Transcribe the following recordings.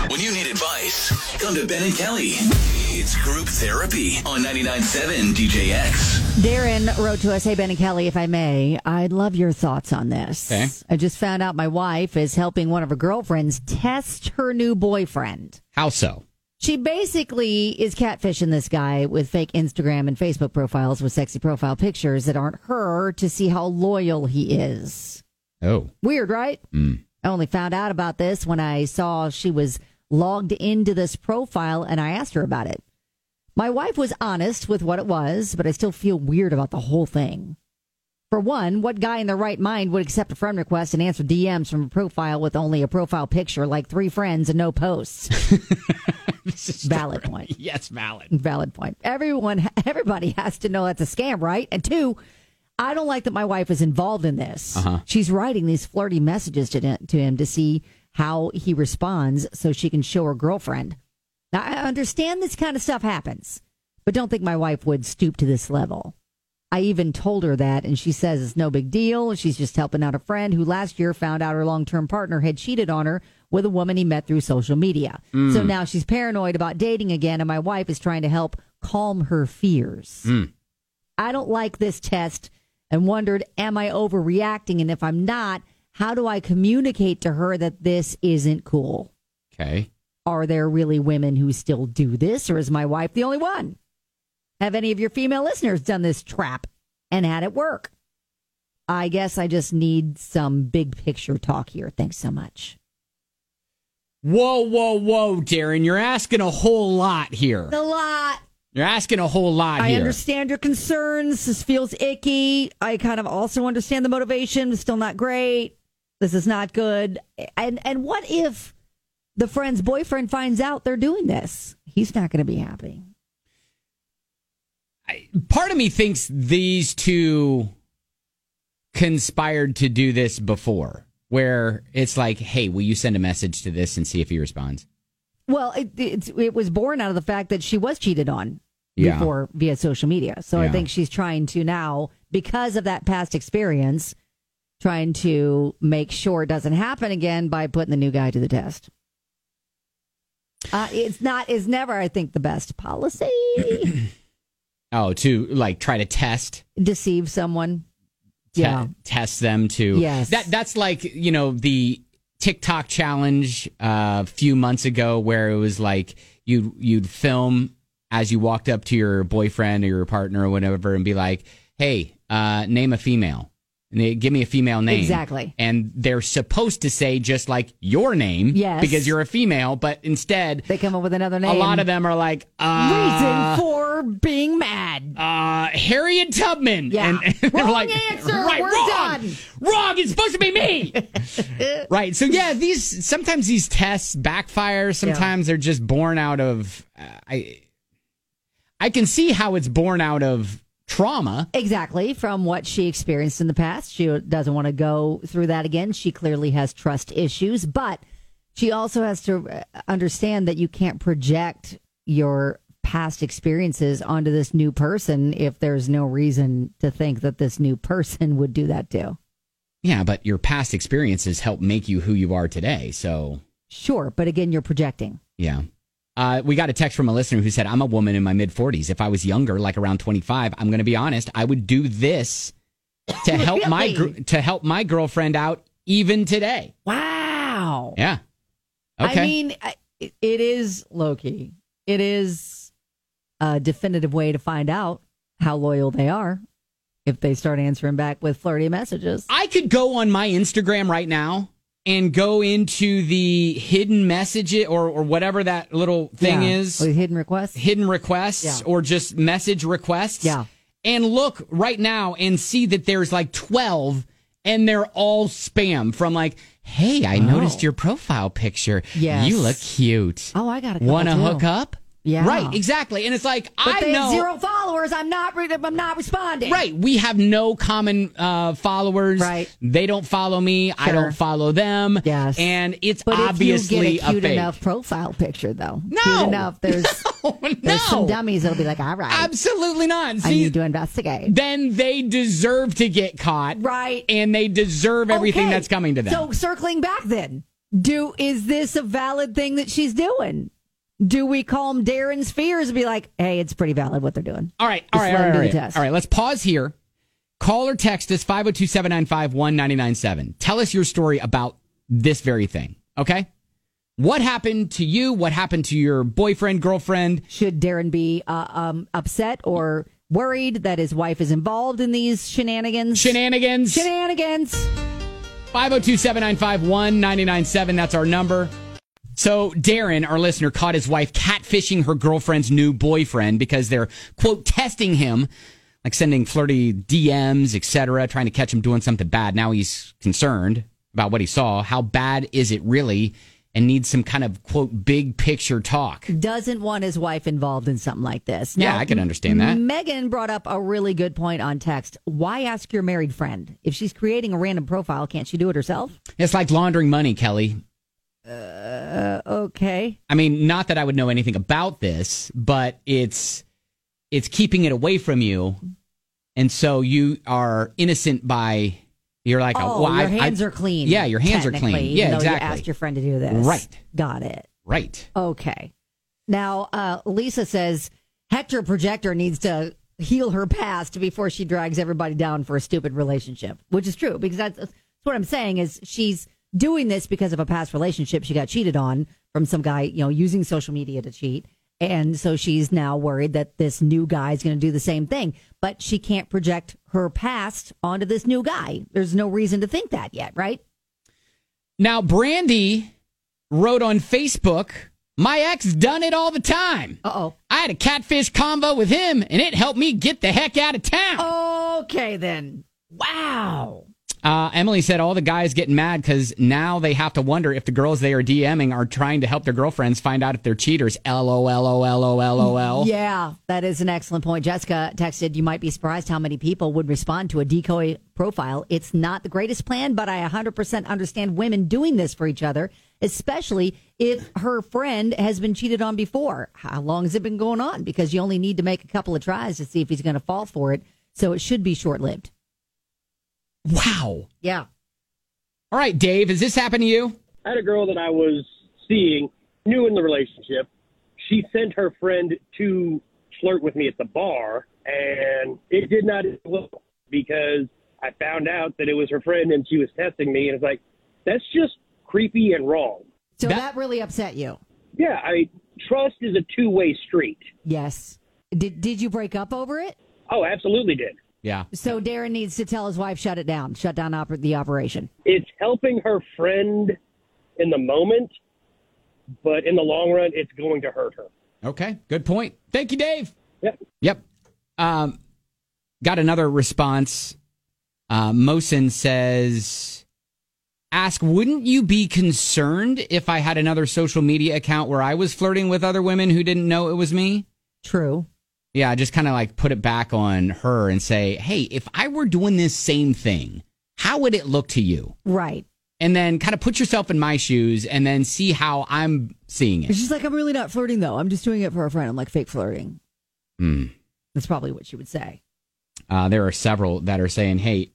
When you need advice, come to Ben and Kelly. It's group therapy on 99.7 DJX. Darren wrote to us, "Hey, Ben and Kelly, if I may, I'd love your thoughts on this. Okay. I just found out my wife is helping one of her girlfriends test her new boyfriend. How so? She basically is catfishing this guy with fake Instagram and Facebook profiles with sexy profile pictures that aren't her to see how loyal he is. Oh. Weird, right? I only found out about this when I saw she was logged into this profile and I asked her about it. My wife was honest with what it was, but I still feel weird about the whole thing. For one, what guy in their right mind would accept a friend request and answer DMs from a profile with only a profile picture, like 3 friends and no posts? Valid point. Yes, valid. Valid point. Everybody has to know that's a scam, right? And 2, I don't like that my wife is involved in this. She's writing these flirty messages to him to see how he responds so she can show her girlfriend. Now, I understand this kind of stuff happens, but don't think my wife would stoop to this level. I even told her that, and she says it's no big deal. She's just helping out a friend who last year found out her long-term partner had cheated on her with a woman he met through social media. So now she's paranoid about dating again, and my wife is trying to help calm her fears. I don't like this test and wondered, am I overreacting? And if I'm not, how do I communicate to her that this isn't cool? Okay. Are there really women who still do this, or is my wife the only one? Have any of your female listeners done this trap and had it work? I guess I just need some big picture talk here. Thanks so much. Whoa, Darren. You're asking a whole lot here. A lot. You're asking a whole lot I here. understand your concerns. This feels icky. I kind of also understand the motivation. It's still not great. This is not good. And what if the friend's boyfriend finds out they're doing this? He's not going to be happy. Part of me thinks these two conspired to do this before, where it's like, hey, will you send a message to this and see if he responds? Well, it was born out of the fact that she was cheated on before via social media. So I think she's trying to now, because of that past experience, trying to make sure it doesn't happen again by putting the new guy to the test. It's never, I think, the best policy. Oh, to like try to deceive someone. Test them to. Yes. That's like, the TikTok challenge a few months ago where it was like you'd film as you walked up to your boyfriend or your partner or whatever and be like, hey, name a female. And they give me a female name. Exactly. And they're supposed to say just like your name. Yes. Because you're a female, but instead they come up with another name. A lot of them are like reason for being mad. Harriet Tubman. Yeah. And they're wrong like, answer. Right, We're wrong. done. Wrong. It's supposed to be me. Right. So yeah, sometimes these tests backfire. Sometimes they're just born out of I can see how it's born out of trauma. Exactly. From what she experienced in the past. She doesn't want to go through that again. She clearly has trust issues, but she also has to understand that you can't project your past experiences onto this new person if there's no reason to think that this new person would do that too. Yeah, but your past experiences help make you who you are today. So sure. But again, you're projecting. Yeah. We got a text from a listener who said, I'm a woman in my mid-40s. If I was younger, like around 25, I'm going to be honest, I would do this to help my girlfriend out even today. Wow. Yeah. Okay. I mean, it is low-key. It is a definitive way to find out how loyal they are if they start answering back with flirty messages. I could go on my Instagram right now and go into the hidden messages or whatever that little thing is. Or hidden requests? Hidden requests or just message requests. Yeah. And look right now and see that there's like 12 and they're all spam from like, hey, I noticed your profile picture. Yes. You look cute. Oh, I got a couple Want to too. hook up? Yeah. Right, exactly. And it's like, but they know. have 0 followers. I'm not responding. Right. We have no common followers. Right. They don't follow me. Sure. I don't follow them. Yes. And it's but obviously if you get a cute fake. enough profile picture, though. No. Cute enough. There's some No. dummies that'll be like, all right. Absolutely not. I need to investigate. Then they deserve to get caught. Right. And they deserve everything Okay. that's coming to them. So circling back then. Is this a valid thing that she's doing? Do we calm Darren's fears and be like, hey, it's pretty valid what they're doing? All right. All right. Let's pause here. Call or text us 502-795-1997. Tell us your story about this very thing. Okay. What happened to you? What happened to your boyfriend, girlfriend? Should Darren be upset or worried that his wife is involved in these shenanigans? Shenanigans. 502-795-1997. That's our number. So Darren, our listener, caught his wife catfishing her girlfriend's new boyfriend because they're, quote, testing him, like sending flirty DMs, etc., trying to catch him doing something bad. Now he's concerned about what he saw. How bad is it really? And needs some kind of, quote, big picture talk. Doesn't want his wife involved in something like this. Now, yeah, I can understand that. Megan brought up a really good point on text. Why ask your married friend? If she's creating a random profile, can't she do it herself? It's like laundering money, Kelly. Okay. I mean, not that I would know anything about this, but it's keeping it away from you. And so you are innocent by... You're like, your hands are clean. Yeah, your hands are clean. Yeah, exactly. You asked your friend to do this. Right. Got it. Right. Okay. Now, Lisa says Hector Projector needs to heal her past before she drags everybody down for a stupid relationship, which is true because that's what I'm saying is she's doing this because of a past relationship she got cheated on from some guy, using social media to cheat. And so she's now worried that this new guy is going to do the same thing. But she can't project her past onto this new guy. There's no reason to think that yet, right? Now, Brandy wrote on Facebook, my ex done it all the time. Uh-oh. I had a catfish convo with him, and it helped me get the heck out of town. Okay, then. Wow. Emily said all the guys getting mad because now they have to wonder if the girls they are DMing are trying to help their girlfriends find out if they're cheaters. LOL. Yeah, that is an excellent point. Jessica texted, you might be surprised how many people would respond to a decoy profile. It's not the greatest plan, but I 100% understand women doing this for each other, especially if her friend has been cheated on before. How long has it been going on? Because you only need to make a couple of tries to see if he's going to fall for it. So it should be short-lived. Wow. Yeah. All right, Dave, has this happened to you? I had a girl that I was seeing, new in the relationship. She sent her friend to flirt with me at the bar, and it did not end well because I found out that it was her friend and she was testing me, and it's like, that's just creepy and wrong. So that really upset you? Yeah, trust is a two-way street. Yes. Did you break up over it? Oh, absolutely did. Yeah. So Darren needs to tell his wife, shut down the operation. It's helping her friend in the moment, but in the long run, it's going to hurt her. Okay, good point. Thank you, Dave. Yep. Got another response. Mosin says, ask, wouldn't you be concerned if I had another social media account where I was flirting with other women who didn't know it was me? True. Yeah, just kind of like put it back on her and say, hey, if I were doing this same thing, how would it look to you? Right. And then kind of put yourself in my shoes and then see how I'm seeing it. She's like, I'm really not flirting, though. I'm just doing it for a friend. I'm like fake flirting. That's probably what she would say. There are several that are saying, hey,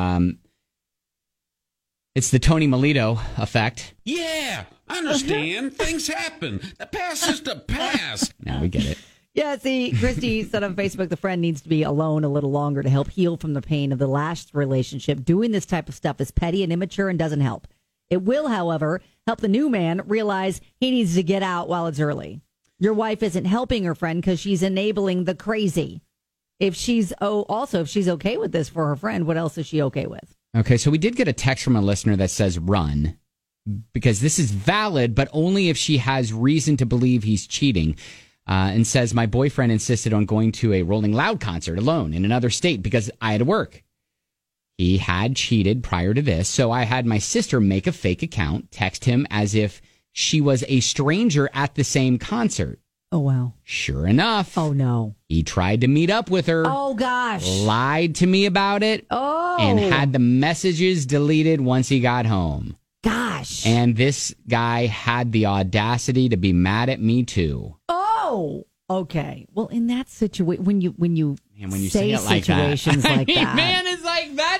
it's the Tony Melito effect. Yeah, I understand. Things happen. The past is the past. Now we get it. Yeah, see, Christy said on Facebook, the friend needs to be alone a little longer to help heal from the pain of the last relationship. Doing this type of stuff is petty and immature and doesn't help. It will, however, help the new man realize he needs to get out while it's early. Your wife isn't helping her friend because she's enabling the crazy. If she's okay with this for her friend, what else is she okay with? Okay, so we did get a text from a listener that says run, because this is valid, but only if she has reason to believe he's cheating. And says, my boyfriend insisted on going to a Rolling Loud concert alone in another state because I had to work. He had cheated prior to this, so I had my sister make a fake account, text him as if she was a stranger at the same concert. Oh, wow. Sure enough. Oh, no. He tried to meet up with her. Oh, gosh. Lied to me about it. Oh. And had the messages deleted once he got home. Gosh. And this guy had the audacity to be mad at me, too. Oh, okay. Well, in that situation, when you say it like situations that. like that, man, it's like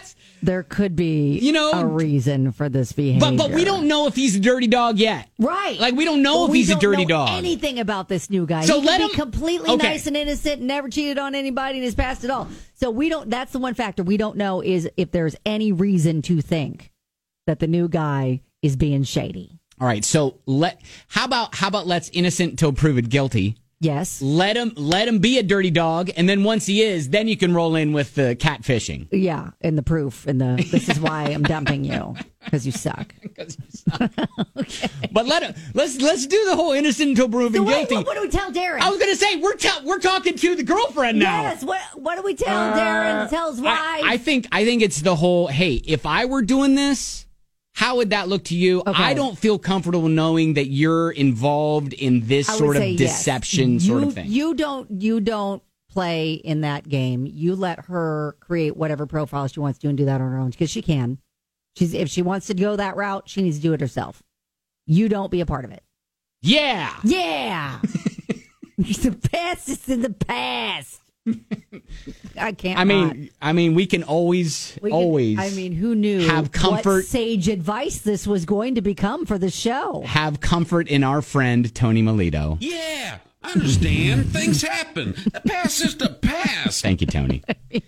There could be, You know, a reason for this behavior. But we don't know if he's a dirty dog yet. Right. Like, we don't know if he's a dirty dog. Anything about this new guy. So he let could him be completely nice and innocent, never cheated on anybody in his past at all. So we don't. That's the one factor we don't know is if there's any reason to think that the new guy is being shady. All right. So how about let's innocent till proven guilty. Yes. Let him be a dirty dog, and then once he is, then you can roll in with the catfishing. Yeah, and the proof, and this is why I'm dumping you because you suck. Okay. But let's do the whole innocent until proven guilty. What do we tell Darren? I was going to say we're talking to the girlfriend now. Yes. What do we tell Darren? Tell us why. I think it's the whole. Hey, if I were doing this, how would that look to you? Okay. I don't feel comfortable knowing that you're involved in this sort of deception sort of thing. You don't play in that game. You let her create whatever profile she wants to do and do that on her own because she can. If she wants to go that route, she needs to do it herself. You don't be a part of it. Yeah. Yeah. The past is in the past. I can't. I mean, we can always. I mean, who knew? Have comfort. What sage advice this was going to become for the show. Have comfort in our friend Tony Melito. Yeah, I understand. Things happen. The past is the past. Thank you, Tony.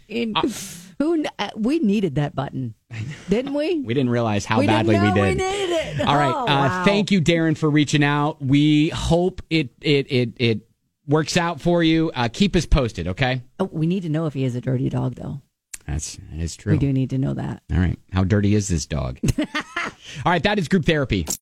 We needed that button, didn't we? We didn't realize how badly we did. We needed it. All right. Wow. Thank you, Darren, for reaching out. We hope it works out for you. Keep us posted, okay? Oh, we need to know if he is a dirty dog, though. That is true. We do need to know that. All right. How dirty is this dog? All right. That is group therapy.